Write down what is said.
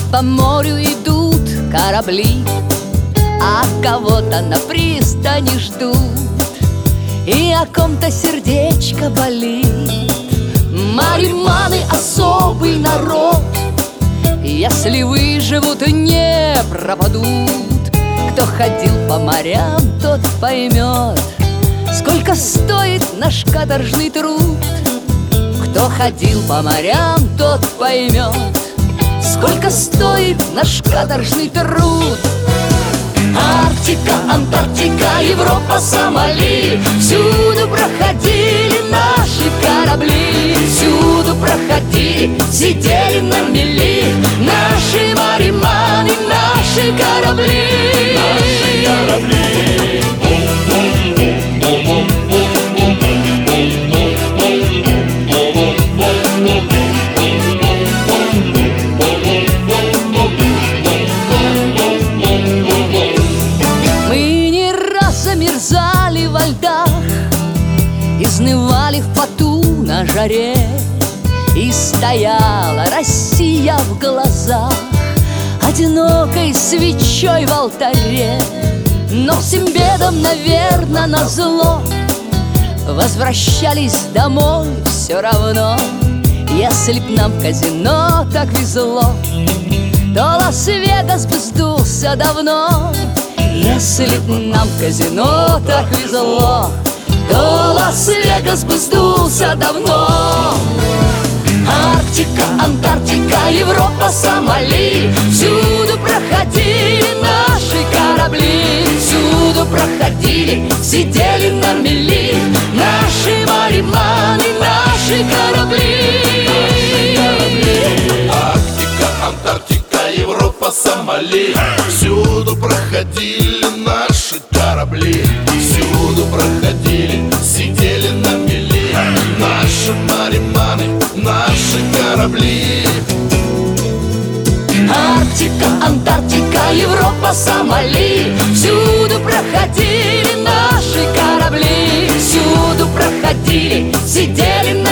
по морю идут корабли, а кого-то на пристани ждут, и о ком-то сердечко болит. Мариманы — особый народ, если выживут, не пропадут. Кто ходил по морям, тот поймет, сколько стоит наш каторжный труд. Кто ходил по морям, тот поймет, сколько стоит наш каторжный труд. Арктика, Антарктика, Европа, Сомали, всюду проходили наши корабли. Всюду проходили, сидели на мели наши мариманы, наши корабли. Наши корабли. Замерзали во льдах, изнывали в поту на жаре, и стояла Россия в глазах одинокой свечой в алтаре. Но всем бедам, наверно, назло возвращались домой все равно. Если б нам в казино так везло, то Лас-Вегас бы сдулся давно. Если б нам в казино так везло, то Лас-Вегас бы сдулся давно. Арктика, Антарктика, Европа, Сомали, всюду проходили наши корабли. Всюду проходили, сидели на мели наши мариманы, наши корабли. Арктика, Антарктика, Европа, Сомали, всюду проходили наши корабли. Всюду проходили, сидели на мели наши мариманы, наши корабли. Арктика, Антарктика, Европа, Сомали, всюду проходили наши корабли. Всюду проходили, сидели на